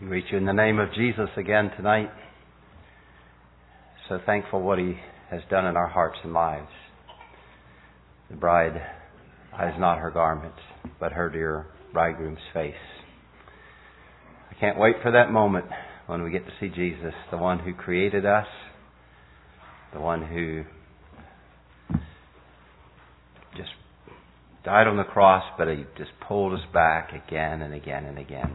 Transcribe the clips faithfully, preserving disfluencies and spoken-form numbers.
Greet you in the name of Jesus again tonight. So thankful what He has done in our hearts and lives. The bride eyes not her garments, but her dear bridegroom's face. I can't wait for that moment when we get to see Jesus, the one who created us, the one who just died on the cross, but He just pulled us back again and again and again.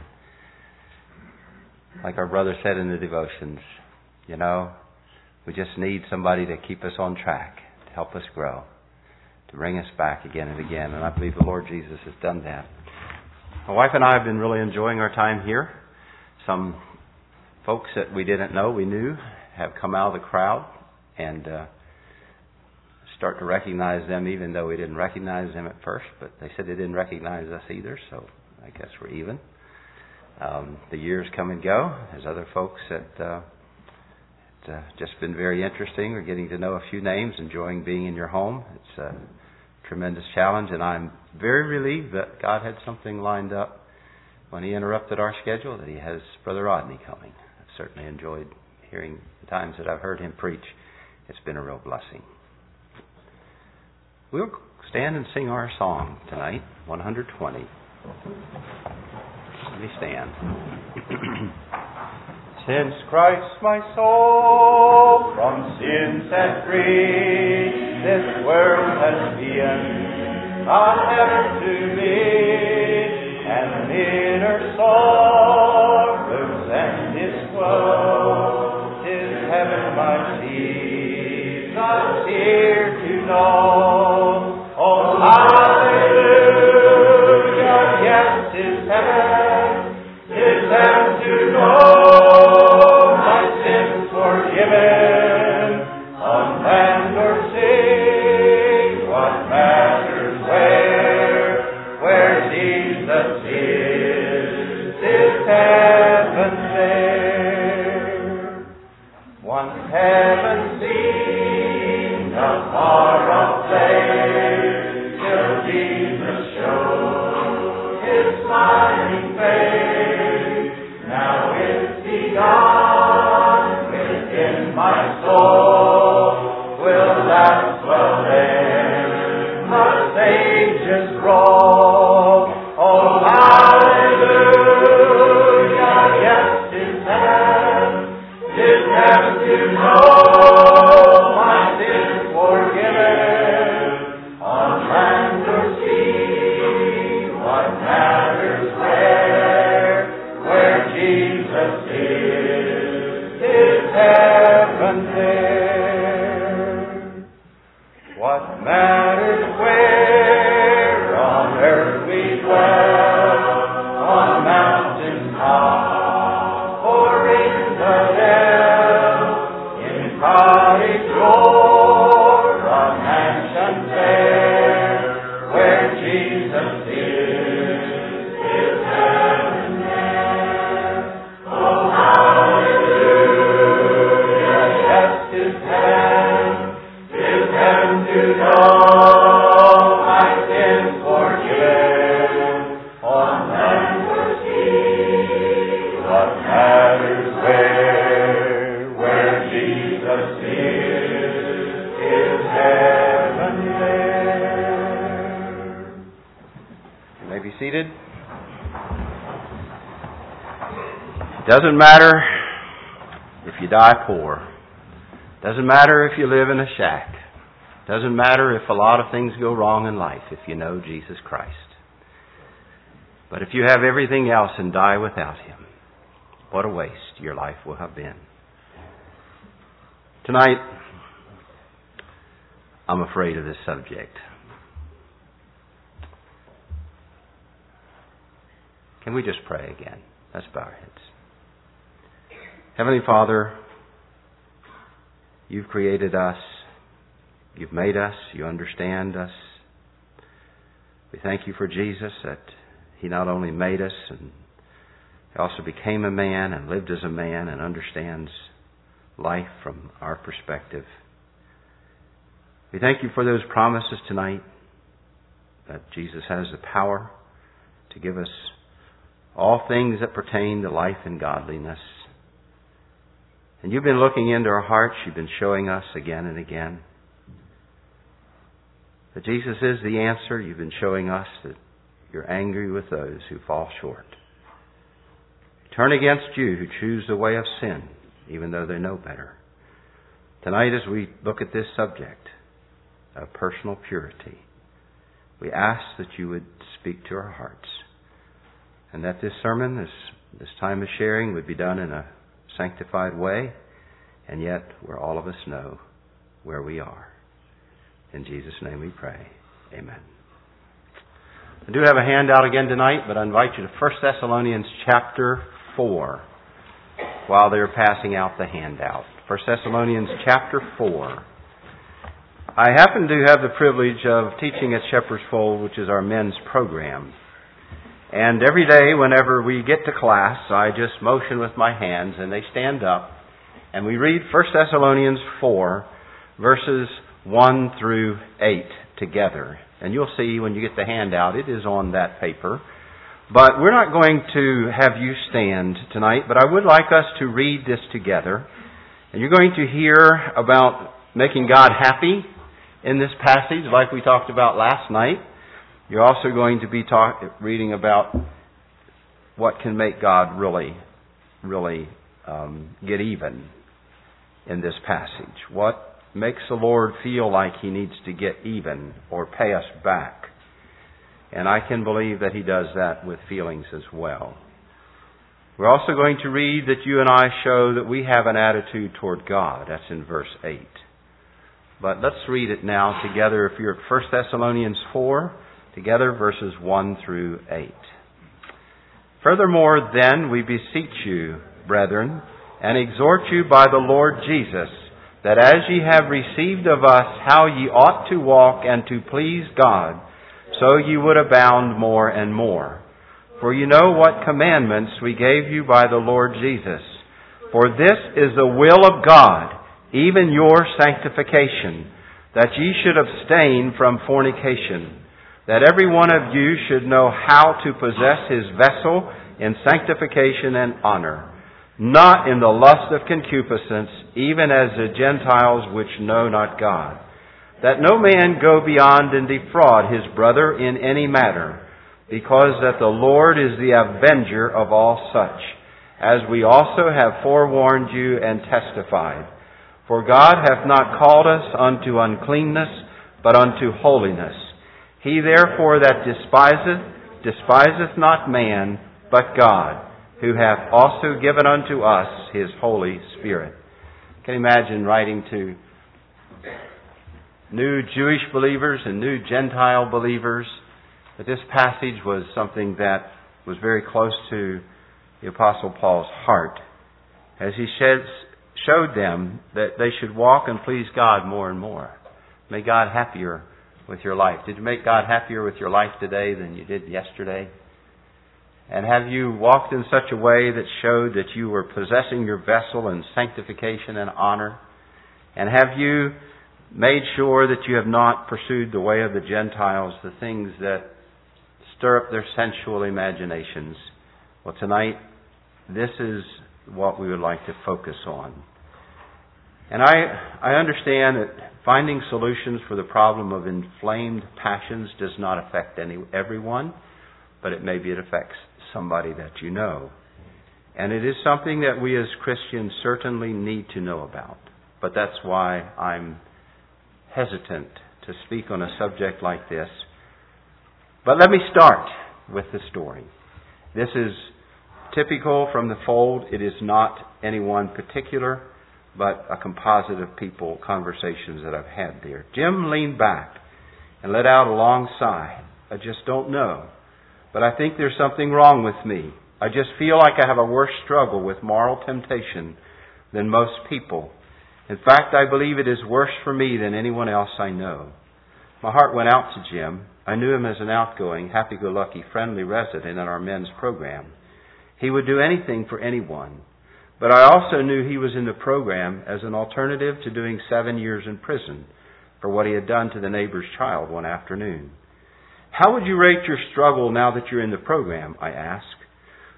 Like our brother said in the devotions, you know, we just need somebody to keep us on track, to help us grow, to bring us back again and again. And I believe the Lord Jesus has done that. My wife and I have been really enjoying our time here. Some folks that we didn't know, we knew, have come out of the crowd and uh, start to recognize them, even though we didn't recognize them at first. But they said they didn't recognize us either, so I guess we're even. Um, the years come and go. There's other folks that uh, it's uh, just been very interesting. We're getting to know a few names, enjoying being in your home. It's a tremendous challenge, and I'm very relieved that God had something lined up when He interrupted our schedule, that He has Brother Rodney coming. I've certainly enjoyed hearing the times that I've heard him preach. It's been a real blessing. We'll stand and sing our song tonight, one twenty. Let me stand. Since Christ my soul from sin set free, this world has been a heaven to me, and inner sorrows and this woe, 'tis heaven my Jesus here to know. Oh, hallelujah, yes, 'tis heaven. And to know my sins forgiven, on land or sea, what matters where, where Jesus is, is heaven there. Once heaven seen, a far off place, till Jesus showed His smiling face. Now is He gone within my soul, will that dwell there the sages roll. Oh, hallelujah, yes, 'tis heaven, 'tis heaven to know my sins forgiven, on land or sea, what matters where, where Jesus is, is heaven there. What matters where on earth we dwell, on mountain top or in the dell, in cottage or on mansion fair, where Jesus is, is heaven there. Oh, hallelujah, yes, 'tis heaven, 'tis heaven to know my sins forgiven, on land or sea, what matters where, where Jesus is, is heaven there. You may be seated. Doesn't matter if you die poor. Doesn't matter if you live in a shack. Doesn't matter if a lot of things go wrong in life if you know Jesus Christ. But if you have everything else and die without Him, what a waste your life will have been. Tonight, I'm afraid of this subject. Can we just pray again? Let's bow our heads. Heavenly Father, You've created us. You've made us. You understand us. We thank You for Jesus, that He not only made us, and He also became a man and lived as a man and understands life from our perspective. We thank You for those promises tonight, that Jesus has the power to give us all things that pertain to life and godliness. And you've been looking into our hearts. You've been showing us again and again that Jesus is the answer. You've been showing us that you're angry with those who fall short. Turn against you who choose the way of sin, even though they know better. Tonight, as we look at this subject of personal purity, we ask that you would speak to our hearts, and that this sermon, this, this time of sharing, would be done in a sanctified way, and yet where all of us know where we are. In Jesus' name we pray. Amen. I do have a handout again tonight, but I invite you to First Thessalonians chapter four while they're passing out the handout. First Thessalonians chapter four. I happen to have the privilege of teaching at Shepherd's Fold, which is our men's program. And every day whenever we get to class, I just motion with my hands and they stand up and we read First Thessalonians four, verses one through eight together. And you'll see when you get the handout, it is on that paper. But we're not going to have you stand tonight, but I would like us to read this together. And you're going to hear about making God happy in this passage, like we talked about last night. You're also going to be talk, reading about what can make God really, really um, get even in this passage. What makes the Lord feel like He needs to get even or pay us back. And I can believe that He does that with feelings as well. We're also going to read that you and I show that we have an attitude toward God. That's in verse eight. But let's read it now together. If you're at First Thessalonians four, together verses one through eight. Furthermore, then, we beseech you, brethren, and exhort you by the Lord Jesus, that as ye have received of us how ye ought to walk and to please God, so ye would abound more and more. For you know what commandments we gave you by the Lord Jesus. For this is the will of God, even your sanctification, that ye should abstain from fornication, that every one of you should know how to possess his vessel in sanctification and honor, not in the lust of concupiscence, even as the Gentiles which know not God, that no man go beyond and defraud his brother in any matter, because that the Lord is the avenger of all such, as we also have forewarned you and testified. For God hath not called us unto uncleanness, but unto holiness. He therefore that despiseth, despiseth not man, but God, who hath also given unto us His Holy Spirit. I can imagine writing to new Jewish believers and new Gentile believers that this passage was something that was very close to the Apostle Paul's heart, as he sheds, showed them that they should walk and please God more and more. Make God happier with your life. Did you make God happier with your life today than you did yesterday? And have you walked in such a way that showed that you were possessing your vessel in sanctification and honor? And have you made sure that you have not pursued the way of the Gentiles, the things that stir up their sensual imaginations? Well, tonight, this is what we would like to focus on. And I, I understand that finding solutions for the problem of inflamed passions does not affect any everyone, but it maybe it affects somebody that you know. And it is something that we as Christians certainly need to know about. But that's why I'm hesitant to speak on a subject like this. But let me start with the story. This is typical from the fold. It is not any one particular, but a composite of people, conversations that I've had there. Jim leaned back and let out a long sigh. I just don't know. But I think there's something wrong with me. I just feel like I have a worse struggle with moral temptation than most people. In fact, I believe it is worse for me than anyone else I know. My heart went out to Jim. I knew him as an outgoing, happy-go-lucky, friendly resident in our men's program. He would do anything for anyone. But I also knew he was in the program as an alternative to doing seven years in prison for what he had done to the neighbor's child one afternoon. How would you rate your struggle now that you're in the program? I asked.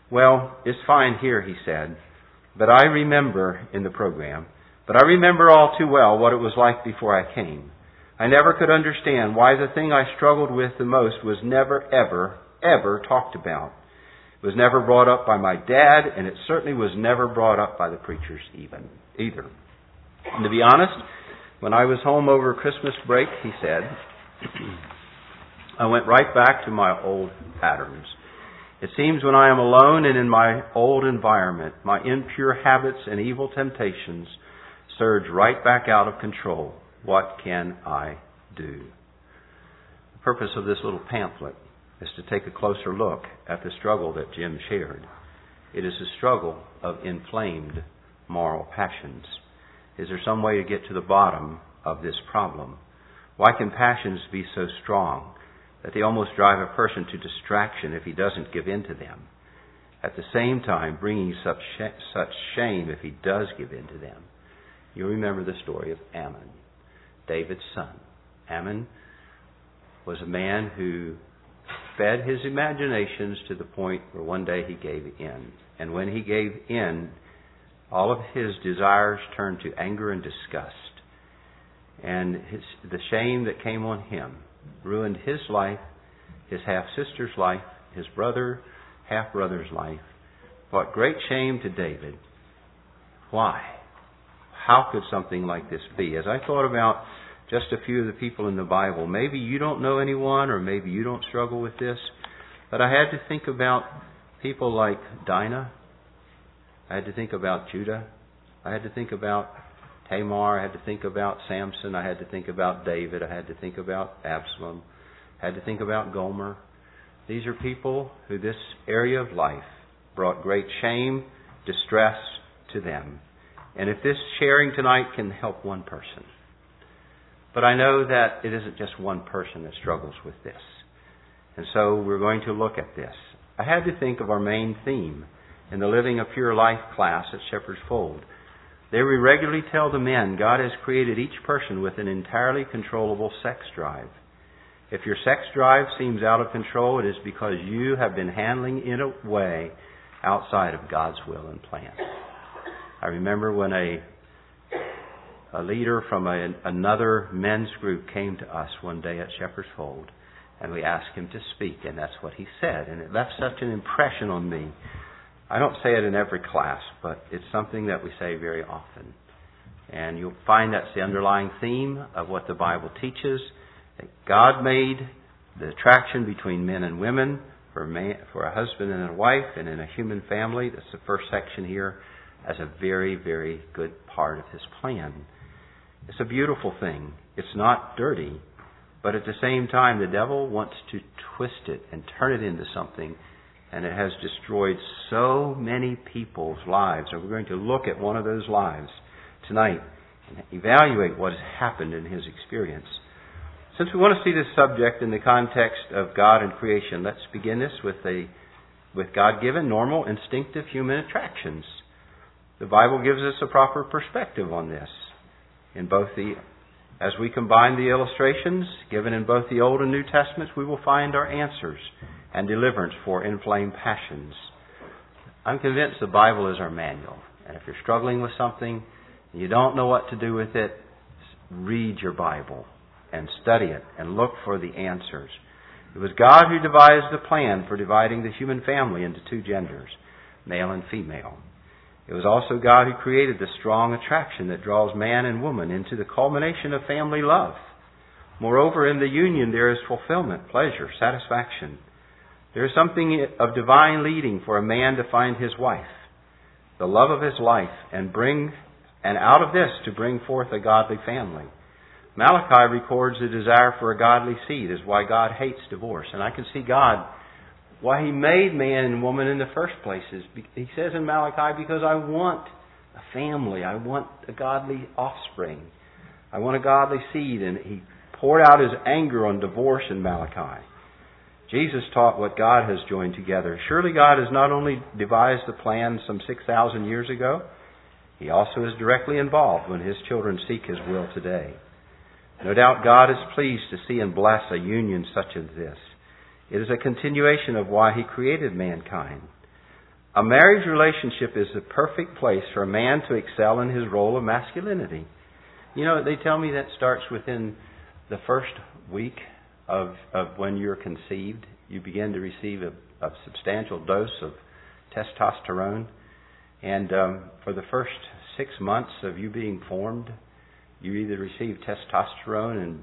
Well, it's fine here, he said, but I remember in the program, but I remember all too well what it was like before I came. I never could understand why the thing I struggled with the most was never, ever, ever talked about. It was never brought up by my dad, and it certainly was never brought up by the preachers even, either. And to be honest, when I was home over Christmas break, he said, I went right back to my old patterns. It seems when I am alone and in my old environment, my impure habits and evil temptations surge right back out of control. What can I do? The purpose of this little pamphlet is to take a closer look at the struggle that Jim shared. It is a struggle of inflamed moral passions. Is there some way to get to the bottom of this problem? Why can passions be so strong that they almost drive a person to distraction if he doesn't give in to them? At the same time, bringing such such shame if he does give in to them. You remember the story of Ammon, David's son. Ammon was a man who fed his imaginations to the point where one day he gave in. And when he gave in, all of his desires turned to anger and disgust. And his, the shame that came on him ruined his life, his half-sister's life, his brother, half-brother's life. What great shame to David. Why? How could something like this be? As I thought about just a few of the people in the Bible, maybe you don't know anyone or maybe you don't struggle with this, but I had to think about people like Dinah. I had to think about Judah. I had to think about Tamar. I had to think about Samson. I had to think about David. I had to think about Absalom. I had to think about Gomer. These are people who this area of life brought great shame, distress to them. And if this sharing tonight can help one person. But I know that it isn't just one person that struggles with this. And so we're going to look at this. I had to think of our main theme in the Living a Pure Life class at Shepherd's Fold. There we regularly tell the men God has created each person with an entirely controllable sex drive. If your sex drive seems out of control, it is because you have been handling it in a way outside of God's will and plan. I remember when a a leader from a, another men's group came to us one day at Shepherd's Fold, and we asked him to speak, and that's what he said. And it left such an impression on me. I don't say it in every class, but it's something that we say very often. And you'll find that's the underlying theme of what the Bible teaches, that God made the attraction between men and women for a, man, for a husband and a wife and in a human family. That's the first section here, as a very, very good part of His plan. It's a beautiful thing. It's not dirty, but at the same time, the devil wants to twist it and turn it into something, and it has destroyed so many people's lives. And we're going to look at one of those lives tonight and evaluate what has happened in his experience. Since we want to see this subject in the context of God and creation, let's begin this with a with God-given, normal, instinctive human attractions. The Bible gives us a proper perspective on this. In both the, as we combine the illustrations given in both the Old and New Testaments, we will find our answers and deliverance for inflamed passions. I'm convinced the Bible is our manual. And if you're struggling with something and you don't know what to do with it, read your Bible and study it and look for the answers. It was God who devised the plan for dividing the human family into two genders, male and female. It was also God who created the strong attraction that draws man and woman into the culmination of family love. Moreover, in the union there is fulfillment, pleasure, satisfaction. There is something of divine leading for a man to find his wife, the love of his life, and bring, and out of this to bring forth a godly family. Malachi records the desire for a godly seed is why God hates divorce. And I can see God, why He made man and woman in the first place. Is He says in Malachi, because I want a family. I want a godly offspring. I want a godly seed. And He poured out His anger on divorce in Malachi. Jesus taught what God has joined together. Surely God has not only devised the plan some six thousand years ago, He also is directly involved when His children seek His will today. No doubt God is pleased to see and bless a union such as this. It is a continuation of why He created mankind. A marriage relationship is the perfect place for a man to excel in his role of masculinity. You know, they tell me that starts within the first week of, of when you're conceived. You begin to receive a, a substantial dose of testosterone. And um, for the first six months of you being formed, you either receive testosterone and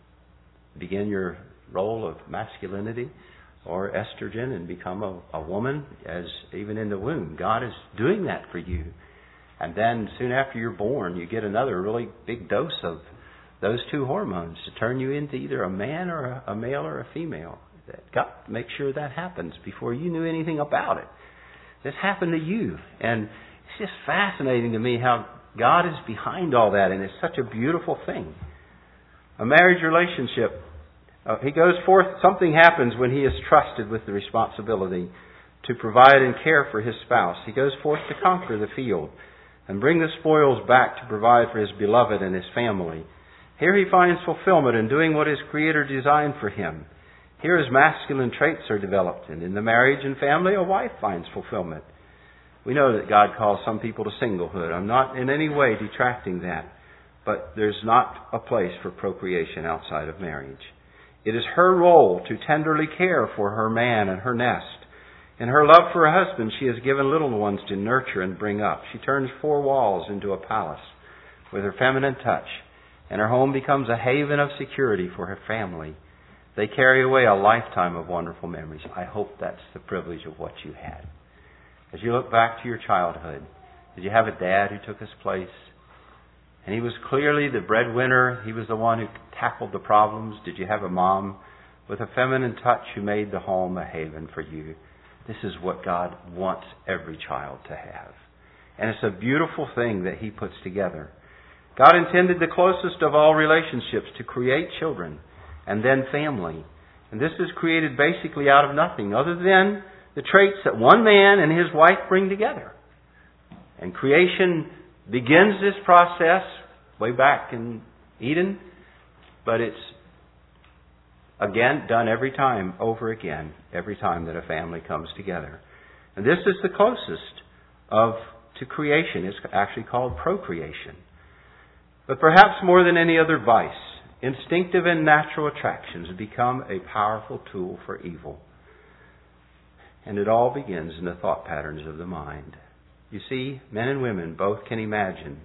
begin your role of masculinity, or estrogen and become a, a woman, as even in the womb. God is doing that for you. And then soon after you're born, you get another really big dose of those two hormones to turn you into either a man or a, a male or a female. Got to make sure that happens before you knew anything about it. This happened to you. And it's just fascinating to me how God is behind all that, and it's such a beautiful thing. A marriage relationship, uh, he goes forth, something happens when he is trusted with the responsibility to provide and care for his spouse. He goes forth to conquer the field and bring the spoils back to provide for his beloved and his family. Here he finds fulfillment in doing what his Creator designed for him. Here his masculine traits are developed, and in the marriage and family, a wife finds fulfillment. We know that God calls some people to singlehood. I'm not in any way detracting that, but there's not a place for procreation outside of marriage. It is her role to tenderly care for her man and her nest. In her love for her husband, she has given little ones to nurture and bring up. She turns four walls into a palace with her feminine touch, and her home becomes a haven of security for her family. They carry away a lifetime of wonderful memories. I hope that's the privilege of what you had. As you look back to your childhood, did you have a dad who took his place? And he was clearly the breadwinner. He was the one who tackled the problems. Did you have a mom with a feminine touch who made the home a haven for you? This is what God wants every child to have. And it's a beautiful thing that He puts together. God intended the closest of all relationships to create children and then family. And this is created basically out of nothing other than the traits that one man and his wife bring together. And creation begins this process way back in Eden, but it's again done every time, over again, every time that a family comes together. And this is the closest of to creation. It's actually called procreation. But perhaps more than any other vice, instinctive and natural attractions become a powerful tool for evil. And it all begins in the thought patterns of the mind. You see, men and women both can imagine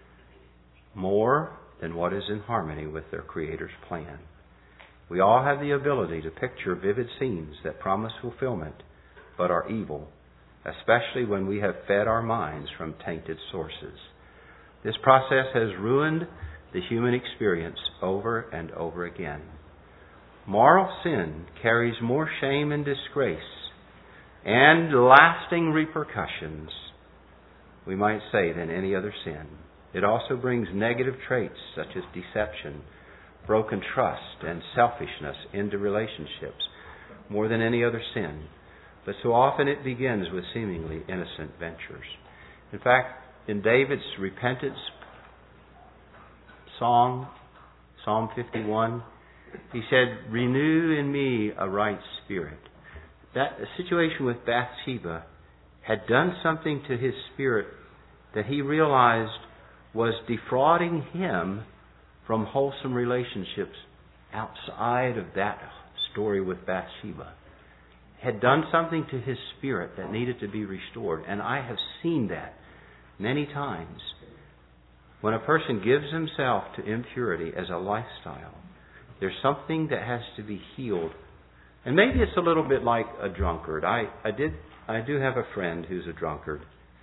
more than what is in harmony with their Creator's plan. We all have the ability to picture vivid scenes that promise fulfillment, but are evil, especially when we have fed our minds from tainted sources. This process has ruined the human experience over and over again. Moral sin carries more shame and disgrace and lasting repercussions, we might say, than any other sin. It also brings negative traits such as deception, broken trust, and selfishness into relationships more than any other sin. But so often it begins with seemingly innocent ventures. In fact, in David's repentance song, Psalm fifty-one, he said, "Renew in me a right spirit." That the situation with Bathsheba had done something to his spirit that he realized was defrauding him from wholesome relationships outside of that story with Bathsheba. Had done something to his spirit that needed to be restored. And I have seen that many times. When a person gives himself to impurity as a lifestyle, there's something that has to be healed. And maybe it's a little bit like a drunkard. I, I did I do have a friend who's a drunkard.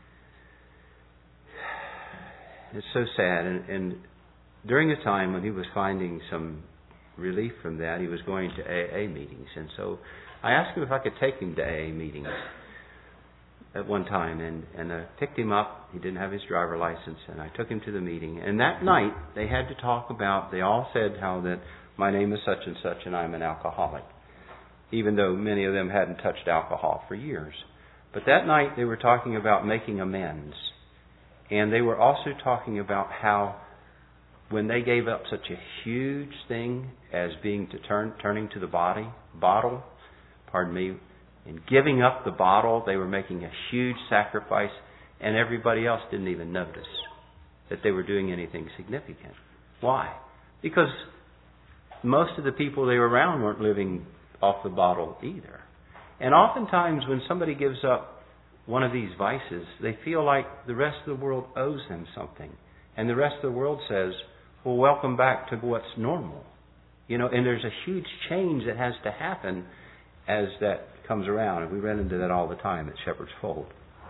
It's so sad. And, and during a time when he was finding some relief from that, he was going to A A meetings. And so I asked him if I could take him to A A meetings at one time. And, and I picked him up. He didn't have his driver license. And I took him to the meeting. And that night, they had to talk about, they all said how that my name is such and such and I'm an alcoholic, even though many of them hadn't touched alcohol for years. But that night they were talking about making amends. And they were also talking about how when they gave up such a huge thing as being to turn turning to the body bottle, pardon me, In giving up the bottle, they were making a huge sacrifice, and everybody else didn't even notice that they were doing anything significant. Why? Because most of the people they were around weren't living off the bottle either. And oftentimes when somebody gives up one of these vices, they feel like the rest of the world owes them something. And the rest of the world says, well, welcome back to what's normal. You know, and there's a huge change that has to happen as that comes around. And we run into that all the time at Shepherd's Fold.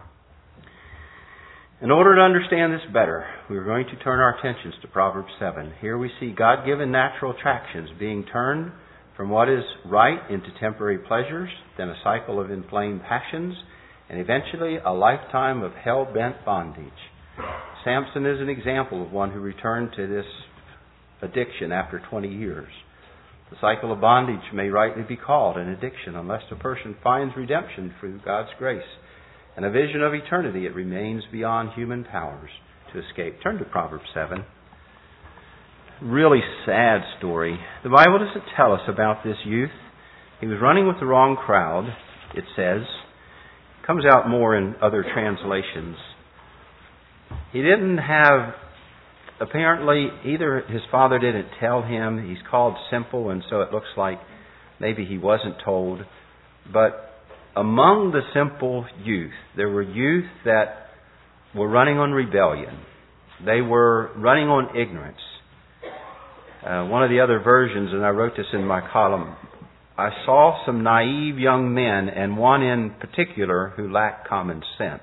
In order to understand this better, we're going to turn our attentions to Proverbs seven. Here we see God-given natural attractions being turned from what is right into temporary pleasures, then a cycle of inflamed passions, and eventually a lifetime of hell-bent bondage. Samson is an example of one who returned to this addiction after twenty years. The cycle of bondage may rightly be called an addiction unless the person finds redemption through God's grace and a vision of eternity. It remains beyond human powers to escape. Turn to Proverbs seven. Really sad story. The Bible doesn't tell us about this youth. He was running with the wrong crowd, it says. It comes out more in other translations. He didn't have, apparently, either his father didn't tell him. He's called simple, and so it looks like maybe he wasn't told. But among the simple youth, there were youth that were running on rebellion. They were running on ignorance. Uh, one of the other versions, and I wrote this in my column, I saw some naive young men, and one in particular who lacked common sense.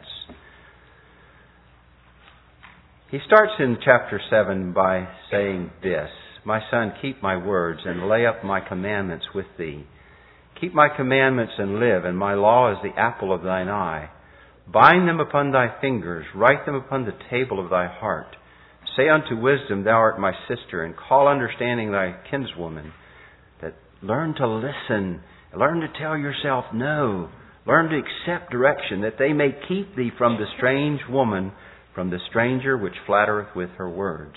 He starts in chapter seven by saying this, "My son, keep my words and lay up my commandments with thee. Keep my commandments and live, and my law is the apple of thine eye. Bind them upon thy fingers, write them upon the table of thy heart. Say unto wisdom, thou art my sister, and call understanding thy kinswoman. That learn to listen, learn to tell yourself no, learn to accept direction, that they may keep thee from the strange woman, from the stranger which flattereth with her words.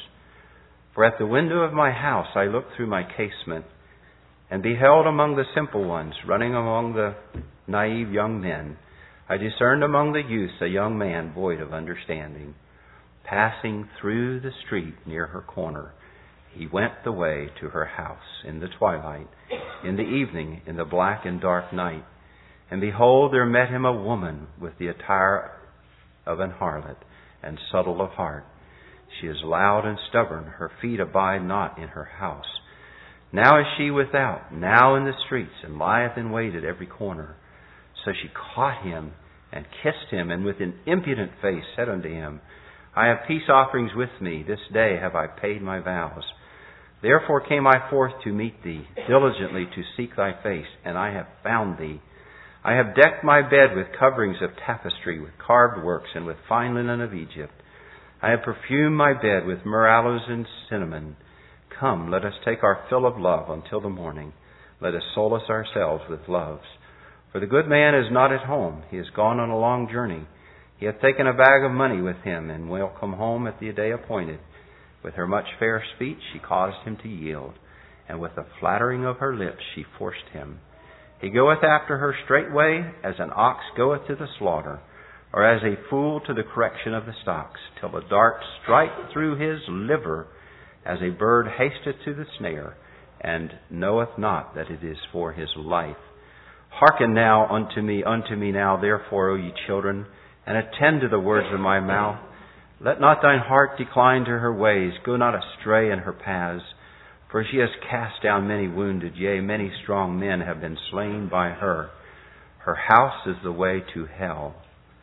For at the window of my house I looked through my casement, and beheld among the simple ones, running among the naive young men, I discerned among the youths a young man void of understanding. Passing through the street near her corner, he went the way to her house in the twilight, in the evening, in the black and dark night. And behold, there met him a woman with the attire of an harlot, and subtle of heart. She is loud and stubborn, her feet abide not in her house. Now is she without, now in the streets, and lieth in wait at every corner. So she caught him, and kissed him, and with an impudent face said unto him, I have peace offerings with me, this day have I paid my vows. Therefore came I forth to meet thee, diligently to seek thy face, and I have found thee. I have decked my bed with coverings of tapestry, with carved works, and with fine linen of Egypt. I have perfumed my bed with myrrh, aloes, and cinnamon. Come, let us take our fill of love until the morning. Let us solace ourselves with loves. For the good man is not at home. He is gone on a long journey. He hath taken a bag of money with him, and will come home at the day appointed. With her much fair speech she caused him to yield, and with the flattering of her lips she forced him. He goeth after her straightway, as an ox goeth to the slaughter, or as a fool to the correction of the stocks, till the dart strike through his liver, as a bird hasteth to the snare, and knoweth not that it is for his life. Hearken now unto me, unto me now, therefore, O ye children, and attend to the words of my mouth. Let not thine heart decline to her ways, go not astray in her paths. For she has cast down many wounded, yea, many strong men have been slain by her. Her house is the way to hell,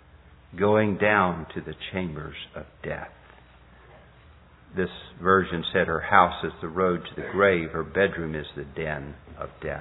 going down to the chambers of death. This version said her house is the road to the grave, her bedroom is the den of death.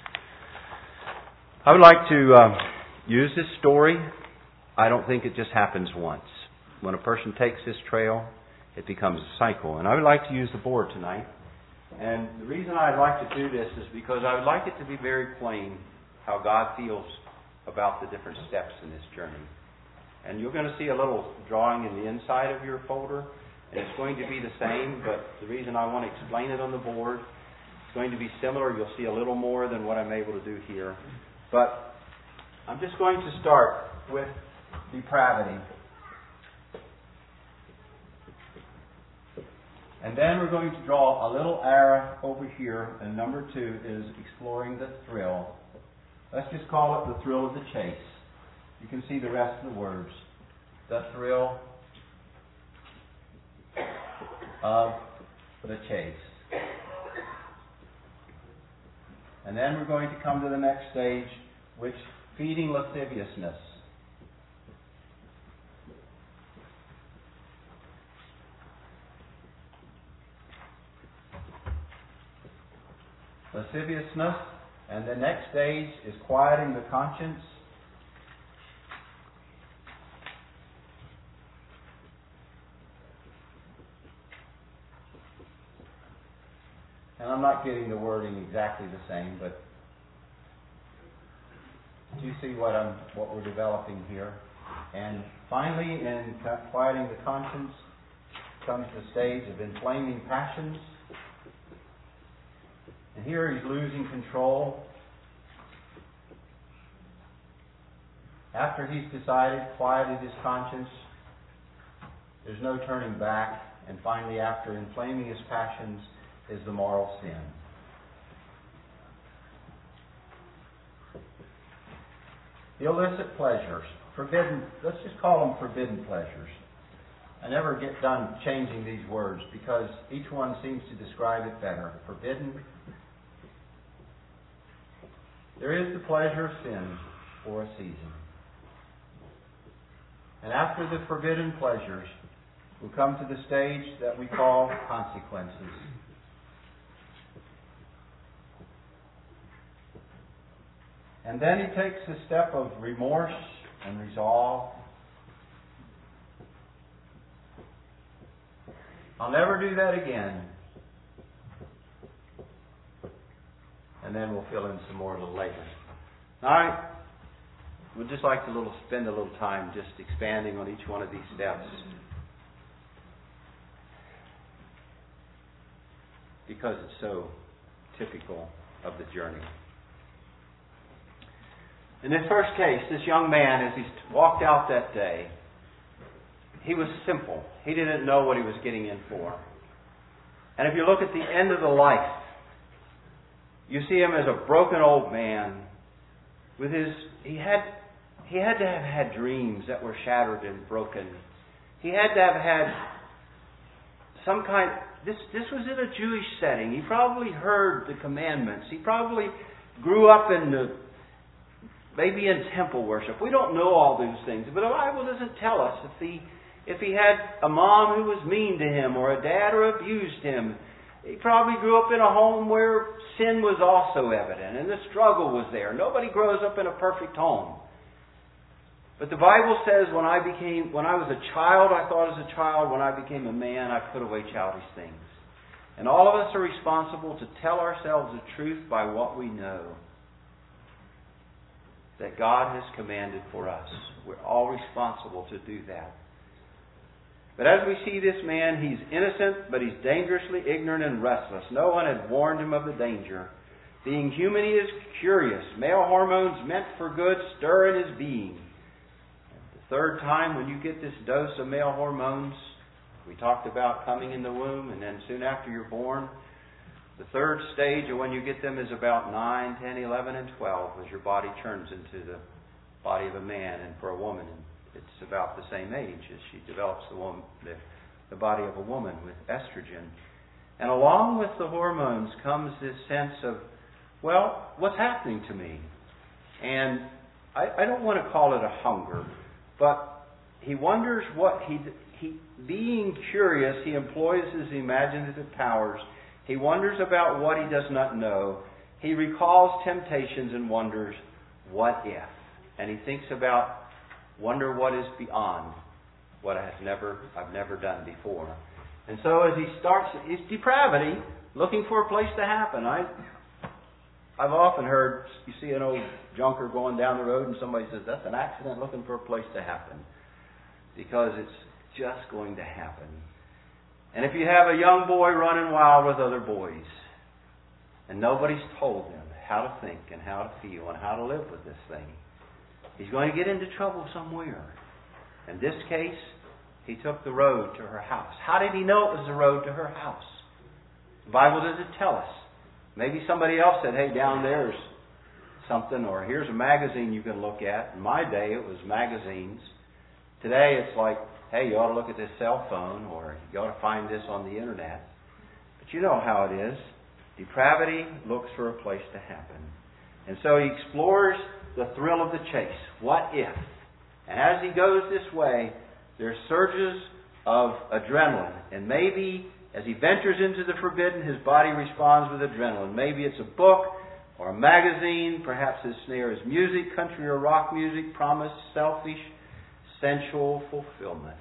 I would like to uh, use this story. I don't think it just happens once. When a person takes this trail, it becomes a cycle. And I would like to use the board tonight. And the reason I'd like to do this is because I would like it to be very plain how God feels about the different steps in this journey. And you're going to see a little drawing in the inside of your folder. And it's going to be the same, but the reason I want to explain it on the board, it's going to be similar. You'll see a little more than what I'm able to do here. But I'm just going to start with depravity. And then we're going to draw a little arrow over here, and number two is exploring the thrill. Let's just call it the thrill of the chase. You can see the rest of the words. The thrill of the chase. And then we're going to come to the next stage, which feeding lasciviousness. Lasciviousness. And the next stage is quieting the conscience. And I'm not getting the wording exactly the same, but do you see what I'm what we're developing here? And finally, in quieting the conscience comes the stage of inflaming passions. And here he's losing control. After he's decided, quieted his conscience, there's no turning back. And finally, after inflaming his passions, is the moral sin. The illicit pleasures, forbidden, let's just call them forbidden pleasures. I never get done changing these words because each one seems to describe it better. Forbidden. There is the pleasure of sin for a season. And after the forbidden pleasures, we come to the stage that we call consequences. And then he takes a step of remorse and resolve. I'll never do that again. And then we'll fill in some more a little later. All right. We'd just like to little spend a little time just expanding on each one of these steps. Because it's so typical of the journey. In this first case, this young man, as he walked out that day, he was simple. He didn't know what he was getting in for. And if you look at the end of the life, you see him as a broken old man with his, he had, he had to have had dreams that were shattered and broken. He had to have had some kind, this, this was in a Jewish setting. He probably heard the commandments. He probably grew up in the, maybe in temple worship. We don't know all those things, but the Bible doesn't tell us if he, if he had a mom who was mean to him or a dad who abused him. He probably grew up in a home where sin was also evident and the struggle was there. Nobody grows up in a perfect home. But the Bible says when I became, when I was a child, I thought as a child. When I became a man, I put away childish things. And all of us are responsible to tell ourselves the truth by what we know that God has commanded for us. We're all responsible to do that. But as we see this man, he's innocent, but he's dangerously ignorant and restless. No one had warned him of the danger. Being human, he is curious. Male hormones meant for good stir in his being. The third time, when you get this dose of male hormones, we talked about coming in the womb, and then soon after you're born. The third stage of when you get them is about nine, ten, eleven, and twelve, as your body turns into the body of a man, and for a woman, it's about the same age as she develops the, woman, the, the body of a woman with estrogen. And along with the hormones comes this sense of, well, what's happening to me? And I, I don't want to call it a hunger, but he wonders what he, he, being curious, he employs his imaginative powers. He wonders about what he does not know. He recalls temptations and wonders, what if? And he thinks about, wonder what is beyond what I have never, I've never done before. And so as he starts, it's depravity, looking for a place to happen. I, I've often heard, you see an old junker going down the road and somebody says, that's an accident looking for a place to happen. Because it's just going to happen. And if you have a young boy running wild with other boys, and nobody's told them how to think and how to feel and how to live with this thing, He's going to get into trouble somewhere. In this case, he took the road to her house. How did he know it was the road to her house? The Bible doesn't tell us. Maybe somebody else said, hey, down there's something, or here's a magazine you can look at. In my day, it was magazines. Today, it's like, hey, you ought to look at this cell phone, or you ought to find this on the internet. But you know how it is. Depravity looks for a place to happen. And so he explores the thrill of the chase. What if? And as he goes this way, there are surges of adrenaline. And maybe as he ventures into the forbidden, his body responds with adrenaline. Maybe it's a book or a magazine. Perhaps his snare is music, country or rock music, promise, selfish, sensual fulfillment.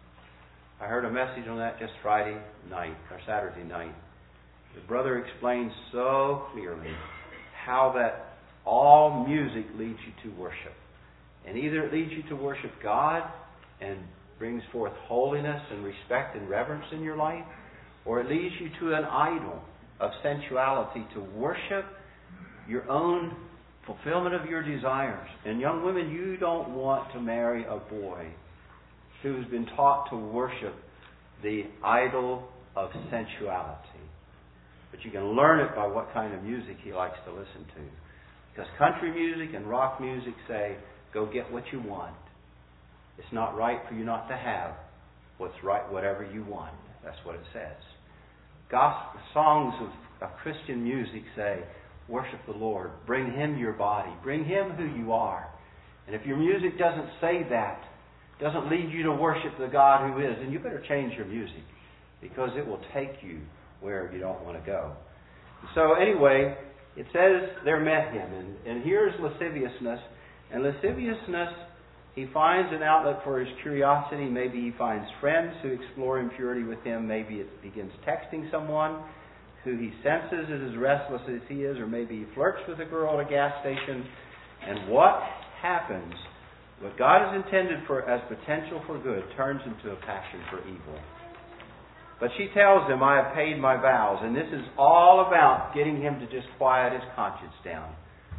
I heard a message on that just Friday night, or Saturday night. The brother explained so clearly how that all music leads you to worship. And either it leads you to worship God and brings forth holiness and respect and reverence in your life, or it leads you to an idol of sensuality to worship your own fulfillment of your desires. And young women, you don't want to marry a boy who's been taught to worship the idol of sensuality. But you can learn it by what kind of music he likes to listen to. Because country music and rock music say, go get what you want. It's not right for you not to have what's right, whatever you want. That's what it says. Gospel songs of, of Christian music say, worship the Lord. Bring Him your body. Bring Him who you are. And if your music doesn't say that, doesn't lead you to worship the God who is, then you better change your music, because it will take you where you don't want to go. So anyway, it says there met him. And, and here's lasciviousness. And lasciviousness, he finds an outlet for his curiosity. Maybe he finds friends who explore impurity with him. Maybe it begins texting someone who he senses is as restless as he is. Or maybe he flirts with a girl at a gas station. And what happens? What God has intended for as potential for good turns into a passion for evil. But she tells him, I have paid my vows. And this is all about getting him to just quiet his conscience down.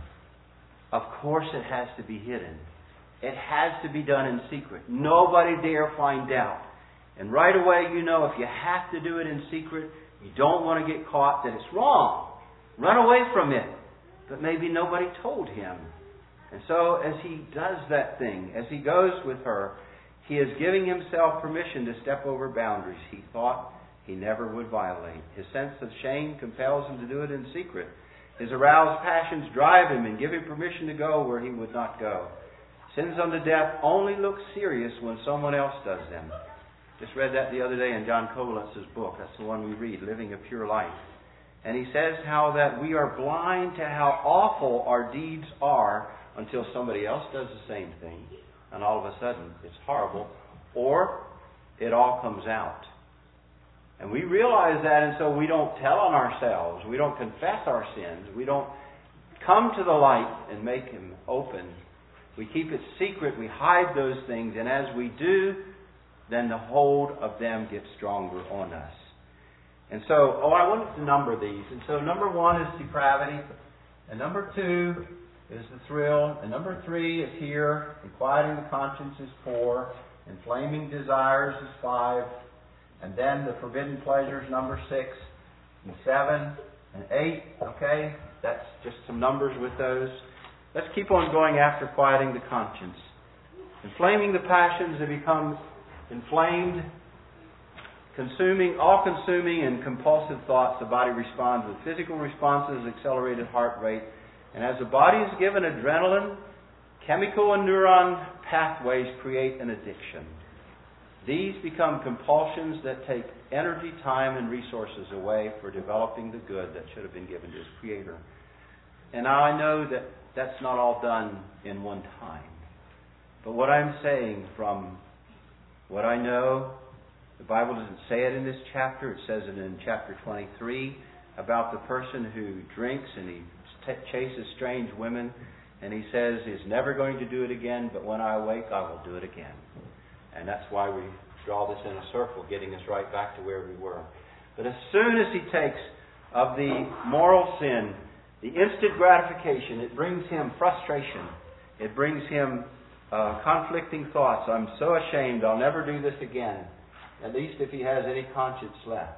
Of course it has to be hidden. It has to be done in secret. Nobody dare find out. And right away you know if you have to do it in secret, you don't want to get caught, that it's wrong. Run away from it. But maybe nobody told him. And so as he does that thing, as he goes with her, he is giving himself permission to step over boundaries he thought he never would violate. His sense of shame compels him to do it in secret. His aroused passions drive him and give him permission to go where he would not go. Sins unto death only look serious when someone else does them. Just read that the other day in John Kovalentz's book. That's the one we read, Living a Pure Life. And he says how that we are blind to how awful our deeds are until somebody else does the same thing. And all of a sudden, it's horrible. Or it all comes out. And we realize that, and so we don't tell on ourselves. We don't confess our sins. We don't come to the light and make Him open. We keep it secret. We hide those things. And as we do, then the hold of them gets stronger on us. And so, oh, I wanted to number these. And so number one is depravity. And number two is the thrill. And number three is here. And quieting the conscience is four. Inflaming desires is five. And then the forbidden pleasures, number six. And seven. And eight. Okay? That's just some numbers with those. Let's keep on going after quieting the conscience. Inflaming the passions, they become inflamed. Consuming, all-consuming and compulsive thoughts, the body responds with physical responses, accelerated heart rate. And as the body is given adrenaline, chemical and neuron pathways create an addiction. These become compulsions that take energy, time, and resources away for developing the good that should have been given to His Creator. And now I know that that's not all done in one time. But what I'm saying from what I know, the Bible doesn't say it in this chapter. It says it in chapter twenty-three about the person who drinks and he t- chases strange women. And he says he's never going to do it again, but when I awake, I will do it again. And that's why we draw this in a circle, getting us right back to where we were. But as soon as he takes of the moral sin, the instant gratification, it brings him frustration. It brings him uh, conflicting thoughts. I'm so ashamed. I'll never do this again. At least if he has any conscience left.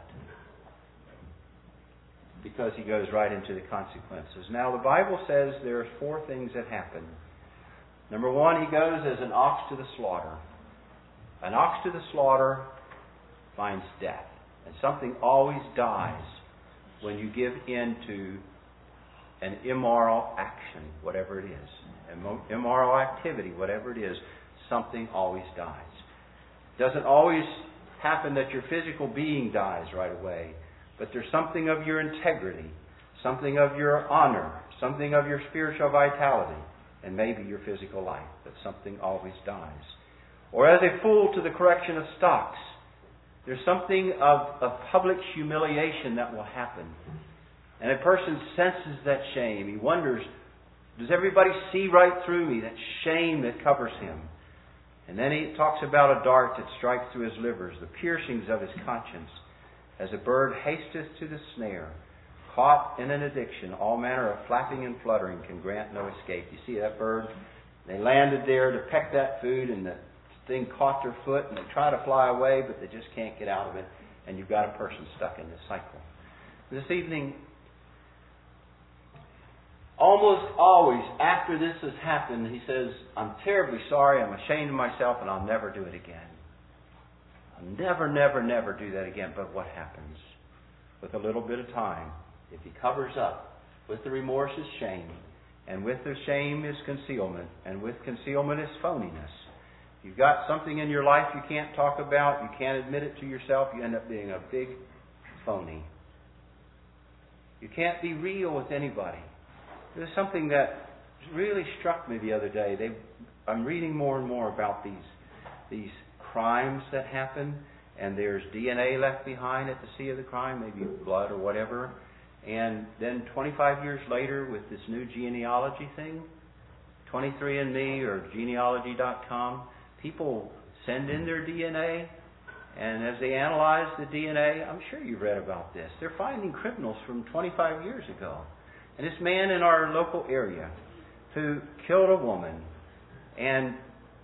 Because he goes right into the consequences. Now, the Bible says there are four things that happen. Number one, he goes as an ox to the slaughter. An ox to the slaughter finds death. And something always dies when you give in to an immoral action, whatever it is. An immoral activity, whatever it is. Something always dies. It doesn't always happen that your physical being dies right away. But there's something of your integrity, something of your honor, something of your spiritual vitality, and maybe your physical life. But something always dies. Or as a fool to the correction of stocks, there's something of, of public humiliation that will happen. And a person senses that shame. He wonders, does everybody see right through me? That shame that covers him. And then he talks about a dart that strikes through his livers, the piercings of his conscience. As a bird hasteth to the snare, caught in an addiction, all manner of flapping and fluttering can grant no escape. You see that bird? They landed there to peck that food, and the thing caught their foot, and they try to fly away, but they just can't get out of it. And you've got a person stuck in this cycle. This evening, almost always after this has happened, he says, I'm terribly sorry, I'm ashamed of myself, and I'll never do it again. I'll never, never, never do that again. But what happens? With a little bit of time, if he covers up, with the remorse is shame, and with the shame is concealment, and with concealment is phoniness. You've got something in your life you can't talk about, you can't admit it to yourself, you end up being a big phony. You can't be real with anybody. There's something that really struck me the other day. They, I'm reading more and more about these these crimes that happen, and there's D N A left behind at the scene of the crime, maybe blood or whatever. And then twenty-five years later, with this new genealogy thing, twenty-three and me or genealogy dot com, people send in their D N A, and as they analyze the D N A, I'm sure you've read about this, they're finding criminals from twenty-five years ago. And this man in our local area who killed a woman, and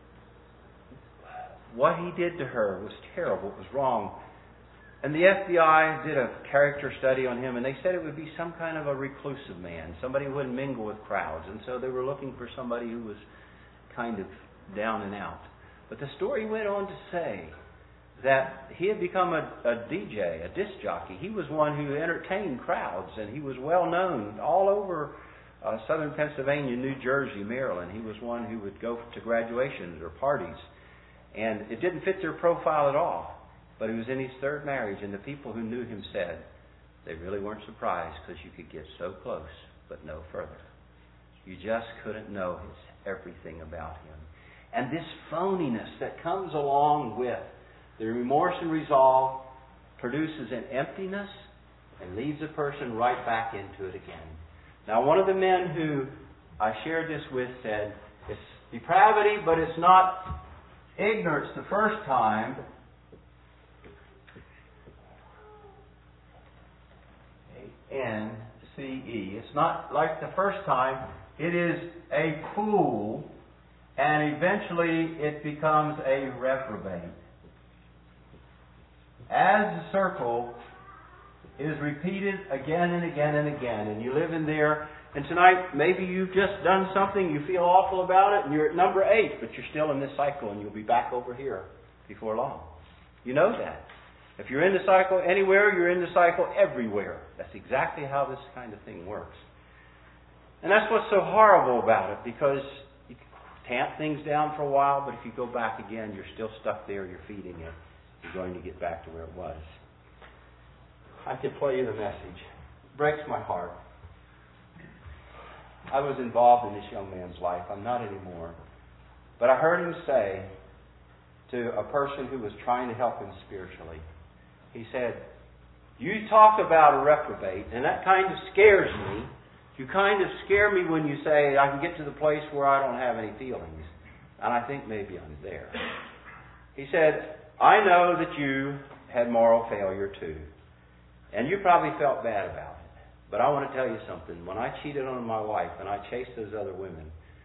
what he did to her was terrible, it was wrong. And the F B I did a character study on him, and they said it would be some kind of a reclusive man, somebody who wouldn't mingle with crowds. And so they were looking for somebody who was kind of down and out. But the story went on to say that he had become a, a D J, a disc jockey. He was one who entertained crowds, and he was well known all over uh, southern Pennsylvania, New Jersey, Maryland. He was one who would go to graduations or parties. And it didn't fit their profile at all. But he was in his third marriage, and the people who knew him said they really weren't surprised because you could get so close, but no further. You just couldn't know his everything about him. And this phoniness that comes along with the remorse and resolve produces an emptiness and leads a person right back into it again. Now, one of the men who I shared this with said, it's depravity, but it's not ignorance the first time. A N C E. It's not like the first time. It is a fool, and eventually it becomes a reprobate. As the circle is repeated again and again and again, and you live in there, and tonight maybe you've just done something, you feel awful about it, and you're at number eight, but you're still in this cycle, and you'll be back over here before long. You know that. If you're in the cycle anywhere, you're in the cycle everywhere. That's exactly how this kind of thing works. And that's what's so horrible about it, because you tamp things down for a while, but if you go back again, you're still stuck there, you're feeding it. You're going to get back to where it was. I can play you the message. It breaks my heart. I was involved in this young man's life. I'm not anymore. But I heard him say to a person who was trying to help him spiritually, he said, you talk about a reprobate, and that kind of scares me. You kind of scare me when you say I can get to the place where I don't have any feelings. And I think maybe I'm there. He said, I know that you had moral failure too. And you probably felt bad about it. But I want to tell you something. When I cheated on my wife and I chased those other women,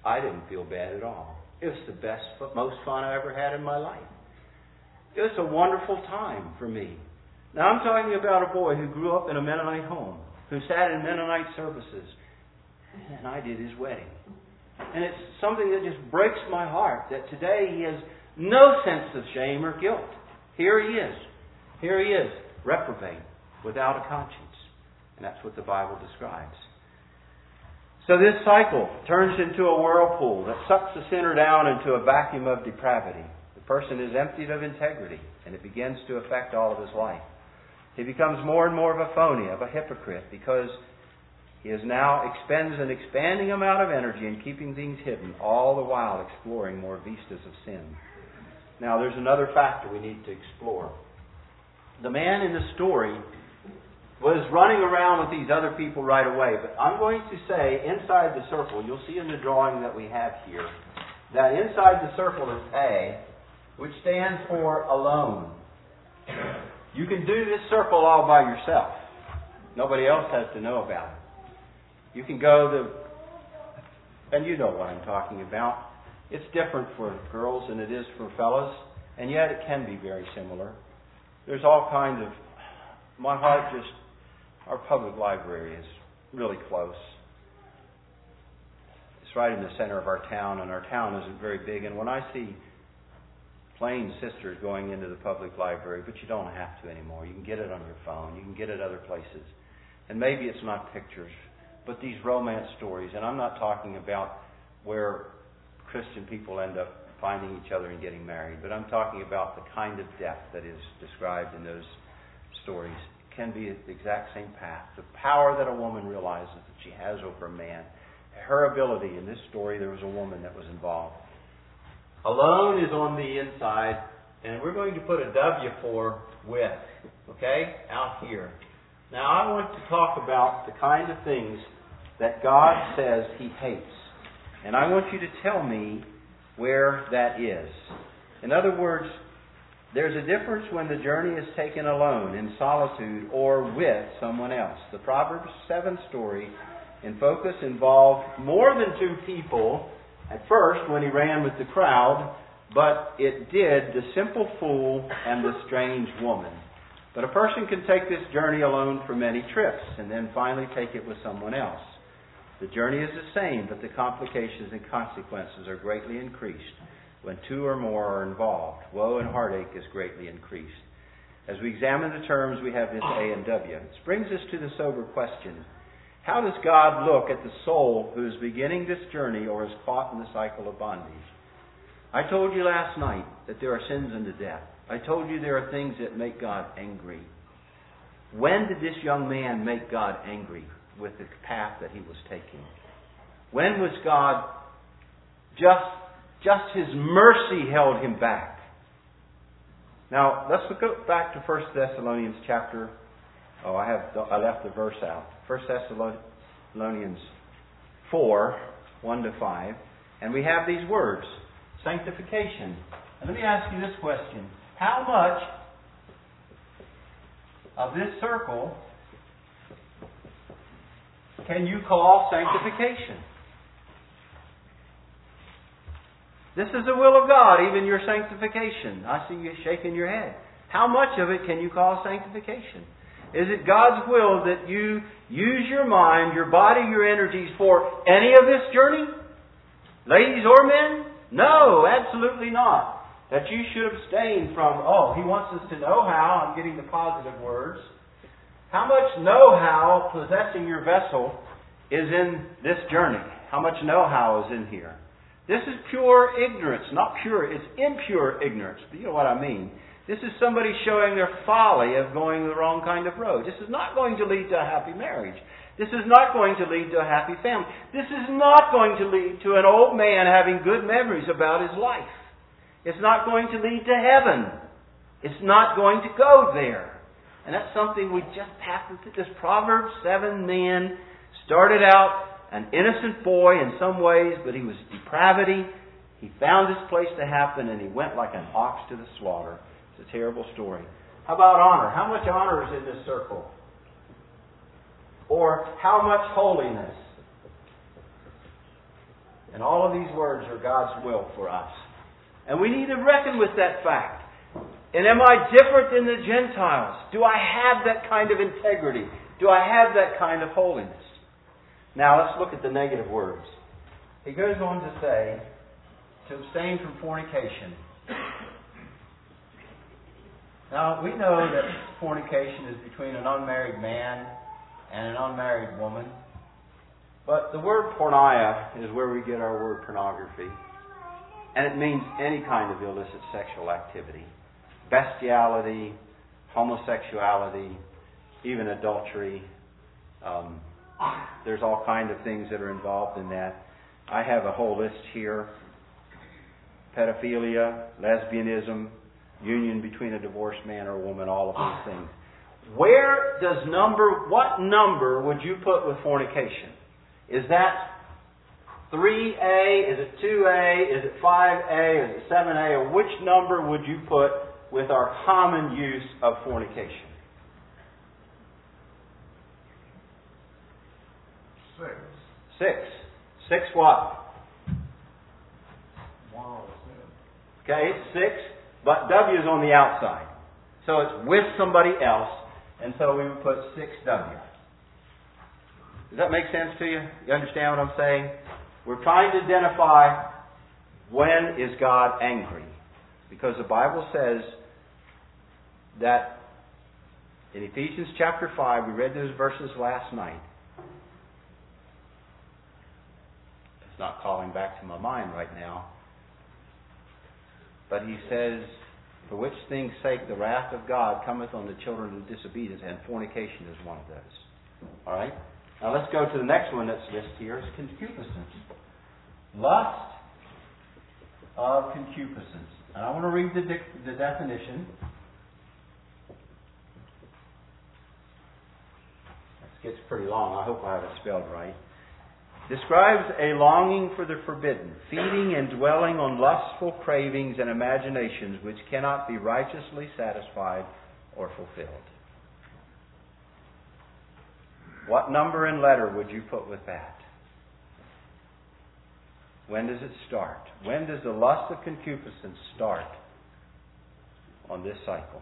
I didn't feel bad at all. It was the best, most fun I ever had in my life. It was a wonderful time for me. Now I'm talking about a boy who grew up in a Mennonite home, who sat in Mennonite services, and I did his wedding. And it's something that just breaks my heart that today he has no sense of shame or guilt. Here he is. Here he is, reprobate, without a conscience. And that's what the Bible describes. So this cycle turns into a whirlpool that sucks the sinner down into a vacuum of depravity. The person is emptied of integrity, and it begins to affect all of his life. He becomes more and more of a phony, of a hypocrite, because he is now expends an expanding amount of energy in keeping things hidden, all the while exploring more vistas of sin. Now, there's another factor we need to explore. The man in the story was running around with these other people right away, but I'm going to say inside the circle, you'll see in the drawing that we have here, that inside the circle is A, which stands for alone. You can do this circle all by yourself. Nobody else has to know about it. You can go to, and you know what I'm talking about. It's different for girls than it is for fellas, and yet it can be very similar. There's all kinds of, my heart just, our public library is really close. It's right in the center of our town, and our town isn't very big. And when I see plain sisters going into the public library, but you don't have to anymore. You can get it on your phone. You can get it other places. And maybe it's not pictures, but these romance stories. And I'm not talking about where Christian people end up finding each other and getting married, but I'm talking about the kind of death that is described in those stories. Can be the exact same path. The power that a woman realizes that she has over a man. Her ability, in this story, there was a woman that was involved. Alone is on the inside, and we're going to put a W for with. Okay? Out here. Now, I want to talk about the kind of things that God says He hates. And I want you to tell me where that is. In other words, there's a difference when the journey is taken alone, in solitude, or with someone else. The Proverbs seven story in focus involved more than two people at first when he ran with the crowd, but it did the simple fool and the strange woman. But a person can take this journey alone for many trips and then finally take it with someone else. The journey is the same, but the complications and consequences are greatly increased when two or more are involved. Woe and heartache is greatly increased. As we examine the terms, we have this A and W. This brings us to the sober question. How does God look at the soul who is beginning this journey or is caught in the cycle of bondage? I told you last night that there are sins unto death. I told you there are things that make God angry. When did this young man make God angry with the path that he was taking? When was God just, just His mercy held him back? Now, let's go back to First Thessalonians chapter. Oh, I have I left the verse out. First Thessalonians four, one to five. And we have these words. Sanctification. And let me ask you this question. How much of this circle can you call sanctification? This is the will of God, even your sanctification. I see you shaking your head. How much of it can you call sanctification? Is it God's will that you use your mind, your body, your energies for any of this journey? Ladies or men? No, absolutely not. That you should abstain from, oh, He wants us to know how. I'm getting the positive words. How much know-how possessing your vessel is in this journey? How much know-how is in here? This is pure ignorance. Not pure, it's impure ignorance. But you know what I mean. This is somebody showing their folly of going the wrong kind of road. This is not going to lead to a happy marriage. This is not going to lead to a happy family. This is not going to lead to an old man having good memories about his life. It's not going to lead to heaven. It's not going to go there. And that's something we just have to... This Proverbs seven man started out an innocent boy in some ways, but he was depravity. He found this place to happen, and he went like an ox to the slaughter. It's a terrible story. How about honor? How much honor is in this circle? Or how much holiness? And all of these words are God's will for us. And we need to reckon with that fact. And am I different than the Gentiles? Do I have that kind of integrity? Do I have that kind of holiness? Now let's look at the negative words. He goes on to say, to abstain from fornication. Now we know that fornication is between an unmarried man and an unmarried woman. But the word porneia is where we get our word pornography. And it means any kind of illicit sexual activity. Bestiality, homosexuality, even adultery. Um, there's all kinds of things that are involved in that. I have a whole list here. Pedophilia, lesbianism, union between a divorced man or a woman, all of these things. Where does number, what number would you put with fornication? Is that three A? Is it two A? Is it five A? Is it seven A? Or which number would you put with our common use of fornication? Six. Six. Six what? Wow. Okay, six, but W is on the outside. So it's with somebody else, and so we would put six W. Does that make sense to you? You understand what I'm saying? We're trying to identify when is God angry. Because the Bible says that in Ephesians chapter five, we read those verses last night. It's not calling back to my mind right now. But he says, for which things sake the wrath of God cometh on the children of disobedience, and fornication is one of those. Alright? Now let's go to the next one that's listed here. It's concupiscence. Lust of concupiscence. And I want to read the, de- the definition. This gets pretty long. I hope I have it spelled right. Describes a longing for the forbidden, feeding and dwelling on lustful cravings and imaginations which cannot be righteously satisfied or fulfilled. What number and letter would you put with that? When does it start? When does the lust of concupiscence start on this cycle?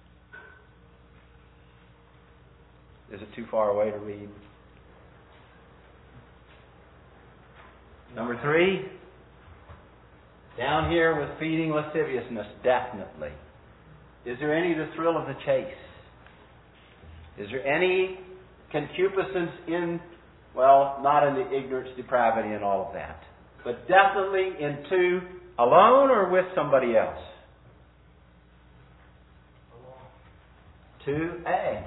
Is it too far away to read? Number three, down here with feeding lasciviousness, definitely. Is there any the thrill of the chase? Is there any concupiscence in, well, not in the ignorance, depravity, and all of that, but definitely in two, alone or with somebody else? two A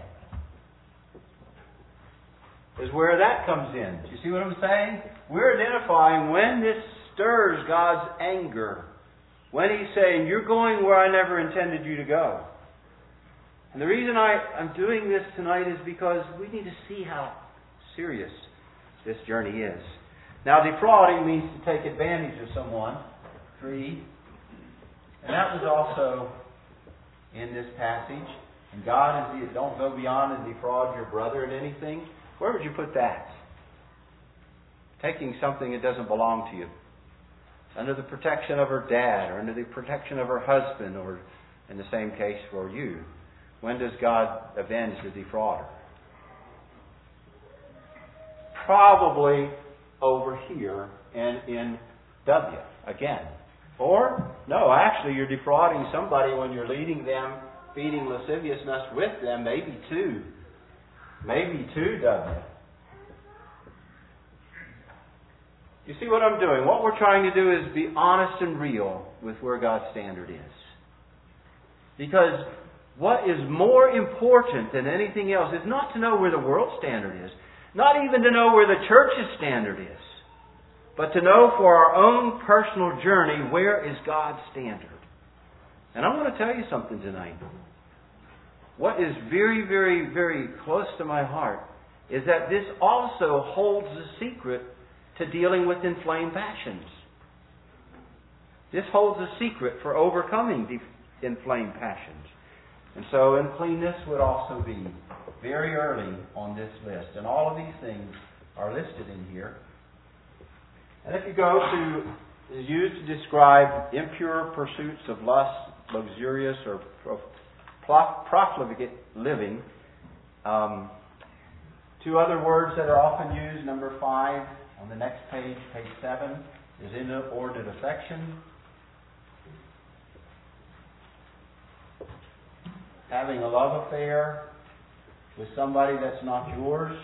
is where that comes in. Do you see what I'm saying? We're identifying when this stirs God's anger. When He's saying, you're going where I never intended you to go. And the reason I, I'm doing this tonight is because we need to see how serious this journey is. Now, defrauding means to take advantage of someone. Three. And that was also in this passage. And God is the, don't go beyond and defraud your brother in anything. Where would you put that? Taking something that doesn't belong to you. Under the protection of her dad, or under the protection of her husband, or in the same case for you. When does God avenge the defrauder? Probably over here and in W again. Or, no, actually you're defrauding somebody when you're leading them, feeding lasciviousness with them, maybe two. Maybe two W. You see what I'm doing? What we're trying to do is be honest and real with where God's standard is. Because what is more important than anything else is not to know where the world standard is, not even to know where the church's standard is, but to know for our own personal journey, where is God's standard. And I want to tell you something tonight. What is very, very, very close to my heart is that this also holds the secret to dealing with inflamed passions. This holds a secret for overcoming the inflamed passions. And so uncleanness would also be very early on this list. And all of these things are listed in here. And if you go to, is used to describe impure pursuits of lust, luxurious or prof, profligate living. Um, two other words that are often used, number five on the next page, page seven, is inordinate affection. Having a love affair with somebody that's not yours.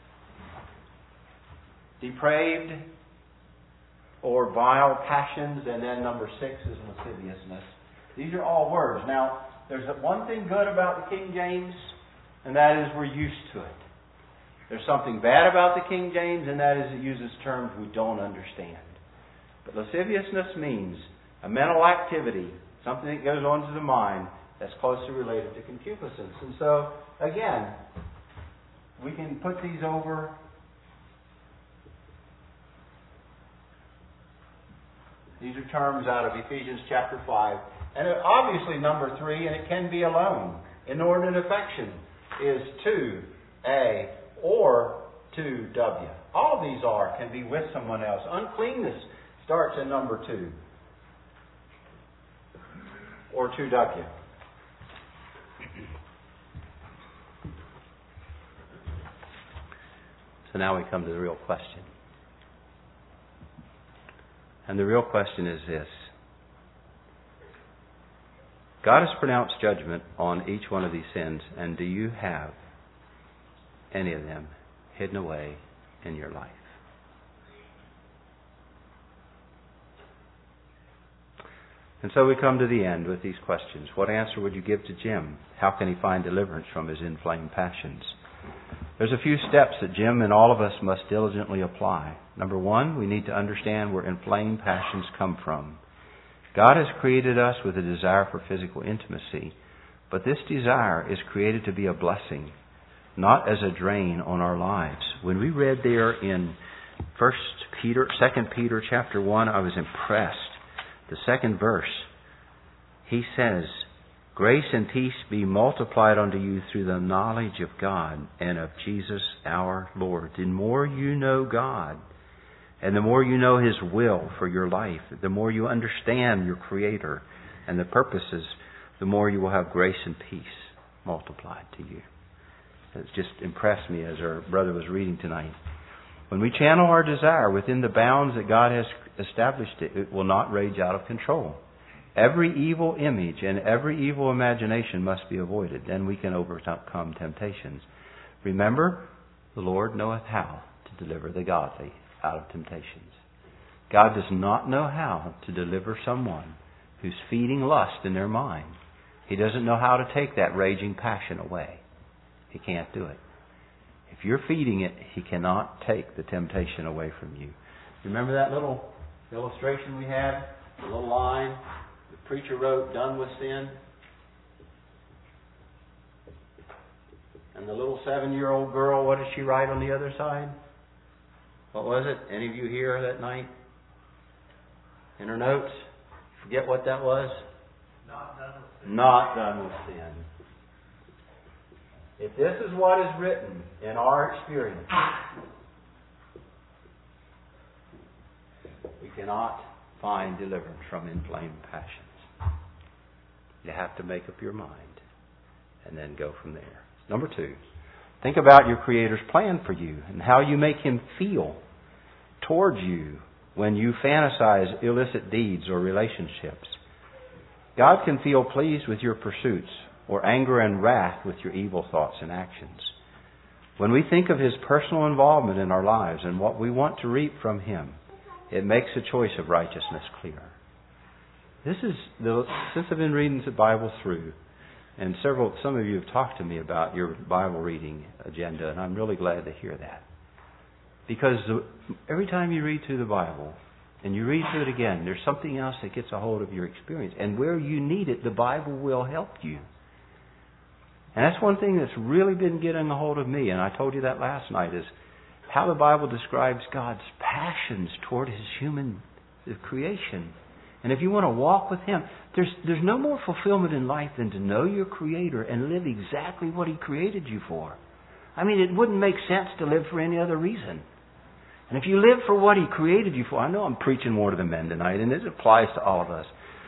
Depraved or vile passions. And then number six is lasciviousness. These are all words. Now, there's one thing good about the King James, and that is we're used to it. There's something bad about the King James, and that is it uses terms we don't understand. But lasciviousness means a mental activity, something that goes on to the mind that's closely related to concupiscence. And so, again, we can put these over. These are terms out of Ephesians chapter five. And obviously number three, and it can be alone. Inordinate affection is two A or two W. All of these are, can be with someone else. Uncleanness starts in number two or two W. So now we come to the real question. And the real question is this. God has pronounced judgment on each one of these sins, and do you have any of them hidden away in your life? And so we come to the end with these questions. What answer would you give to Jim? How can he find deliverance from his inflamed passions? There's a few steps that Jim and all of us must diligently apply. Number one, we need to understand where inflamed passions come from. God has created us with a desire for physical intimacy, but this desire is created to be a blessing, not as a drain on our lives. When we read there in First Peter, Second Peter chapter one, I was impressed. The second verse, he says, "Grace and peace be multiplied unto you through the knowledge of God and of Jesus our Lord." The more you know God, and the more you know His will for your life, the more you understand your Creator and the purposes, the more you will have grace and peace multiplied to you. It's just impressed me as our brother was reading tonight. When we channel our desire within the bounds that God has established it, it will not rage out of control. Every evil image and every evil imagination must be avoided. Then we can overcome temptations. Remember, the Lord knoweth how to deliver the godly out of temptations. God does not know how to deliver someone who's feeding lust in their mind. He doesn't know how to take that raging passion away. He can't do it. If you're feeding it, He cannot take the temptation away from you. Remember that little illustration we had? The little line the preacher wrote, "Done with sin." And the little seven-year-old girl, what did she write on the other side? What was it? Any of you here that night? In her notes? Forget what that was? Not done with sin. Not done with sin. If this is what is written in our experience, we cannot find deliverance from inflamed passions. You have to make up your mind and then go from there. Number two, think about your Creator's plan for you and how you make Him feel towards you when you fantasize illicit deeds or relationships. God can feel pleased with your pursuits or anger and wrath with your evil thoughts and actions. When we think of His personal involvement in our lives and what we want to reap from Him, it makes the choice of righteousness clear. This is the since I've been reading the Bible through, and several some of you have talked to me about your Bible reading agenda, and I'm really glad to hear that. Because the, every time you read through the Bible and you read through it again, there's something else that gets a hold of your experience, and where you need it, the Bible will help you. And that's one thing that's really been getting a hold of me, and I told you that last night, is how the Bible describes God's passions toward His human creation. And if you want to walk with Him, there's there's no more fulfillment in life than to know your Creator and live exactly what He created you for. I mean, it wouldn't make sense to live for any other reason. And if you live for what He created you for, I know I'm preaching more to the men tonight, and it applies to all of us.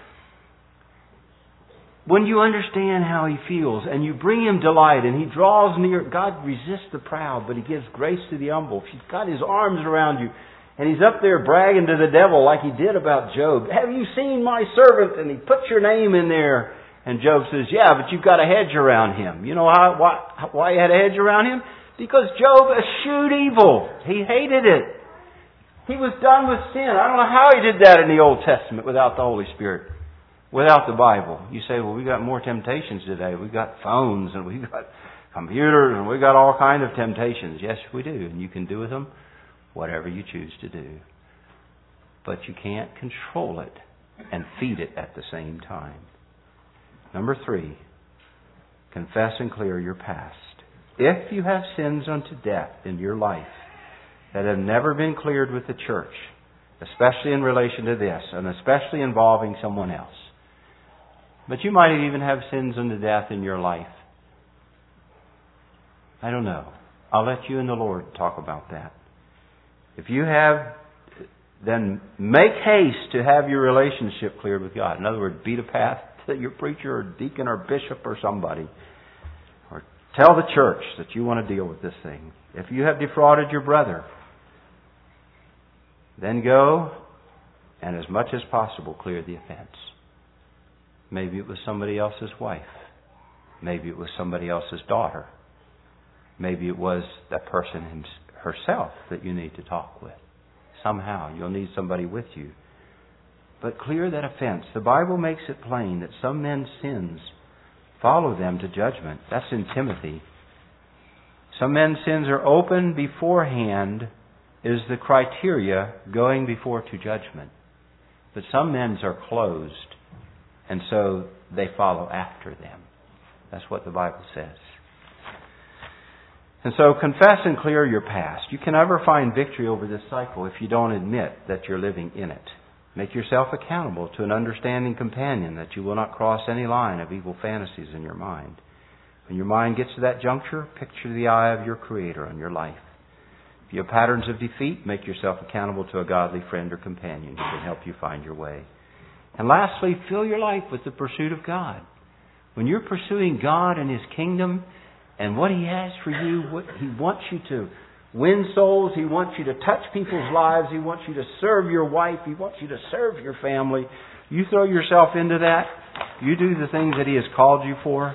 When you understand how He feels and you bring Him delight and He draws near, God resists the proud, but He gives grace to the humble. If He's got His arms around you and He's up there bragging to the devil like He did about Job, have you seen my servant? And He puts your name in there. And Job says, yeah, but you've got a hedge around him. You know how, why, why He had a hedge around him? Because Job eschewed evil. He hated it. He was done with sin. I don't know how he did that in the Old Testament without the Holy Spirit, without the Bible. You say, well, we got more temptations today. We've got phones and we've got computers and we've got all kinds of temptations. Yes, we do. And you can do with them whatever you choose to do. But you can't control it and feed it at the same time. Number three, confess and clear your past. If you have sins unto death in your life that have never been cleared with the church, especially in relation to this, and especially involving someone else, but you might even have sins unto death in your life, I don't know. I'll let you and the Lord talk about that. If you have, then make haste to have your relationship cleared with God. In other words, beat a path to your preacher or deacon or bishop or somebody. Or tell the church that you want to deal with this thing. If you have defrauded your brother, then go and as much as possible clear the offense. Maybe it was somebody else's wife. Maybe it was somebody else's daughter. Maybe it was that person herself that you need to talk with. Somehow you'll need somebody with you. But clear that offense. The Bible makes it plain that some men's sins follow them to judgment. That's in Timothy. Some men's sins are open beforehand is the criteria going before to judgment. But some men's are closed, and so they follow after them. That's what the Bible says. And so confess and clear your past. You can never find victory over this cycle if you don't admit that you're living in it. Make yourself accountable to an understanding companion that you will not cross any line of evil fantasies in your mind. When your mind gets to that juncture, picture the eye of your Creator on your life. If you have patterns of defeat, make yourself accountable to a godly friend or companion who can help you find your way. And lastly, fill your life with the pursuit of God. When you're pursuing God and His kingdom and what He has for you, what He wants you to win souls, He wants you to touch people's lives, He wants you to serve your wife, He wants you to serve your family. You throw yourself into that, you do the things that He has called you for.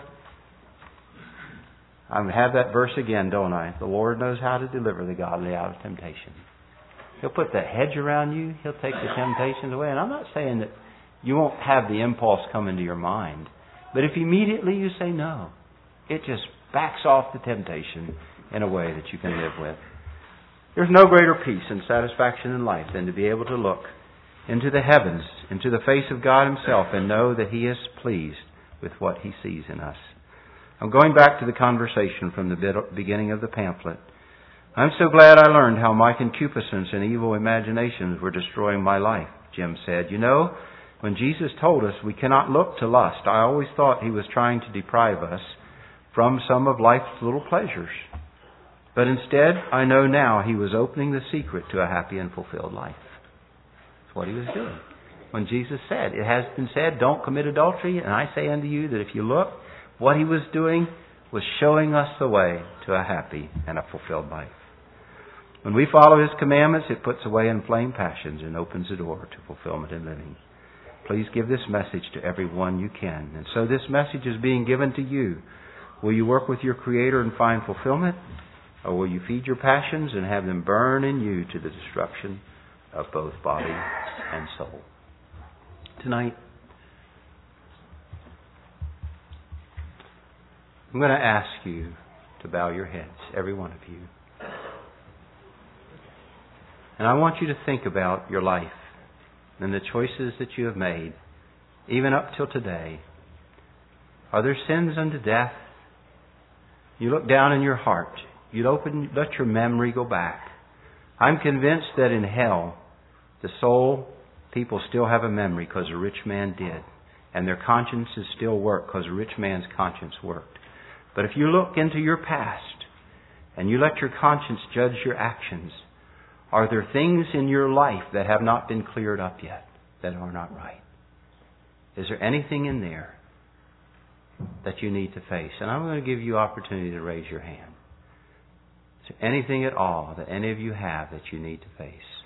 I have that verse again, don't I? The Lord knows how to deliver the godly out of temptation. He'll put that hedge around you. He'll take the temptations away. And I'm not saying that you won't have the impulse come into your mind. But if immediately you say no, it just backs off the temptation in a way that you can live with. There's no greater peace and satisfaction in life than to be able to look into the heavens, into the face of God Himself, and know that He is pleased with what He sees in us. I'm going back to the conversation from the beginning of the pamphlet. I'm so glad I learned how my concupiscence and evil imaginations were destroying my life, Jim said. You know, when Jesus told us we cannot look to lust, I always thought He was trying to deprive us from some of life's little pleasures. But instead, I know now He was opening the secret to a happy and fulfilled life. That's what He was doing. When Jesus said, it has been said, don't commit adultery, and I say unto you that if you look, what He was doing was showing us the way to a happy and a fulfilled life. When we follow His commandments, it puts away inflamed passions and opens the door to fulfillment in living. Please give this message to everyone you can. And so this message is being given to you. Will you work with your Creator and find fulfillment? Or will you feed your passions and have them burn in you to the destruction of both body and soul? Tonight, I'm going to ask you to bow your heads, every one of you. And I want you to think about your life and the choices that you have made, even up till today. Are there sins unto death? You look down in your heart. You open, let your memory go back. I'm convinced that in hell, the soul, people still have a memory because a rich man did. And their consciences still work because a rich man's conscience worked. But if you look into your past and you let your conscience judge your actions, Are there things in your life that have not been cleared up yet, that are not right? Is there anything in there that you need to face? And I'm going to give you opportunity to raise your hand. Is there anything at all that any of you have that you need to face?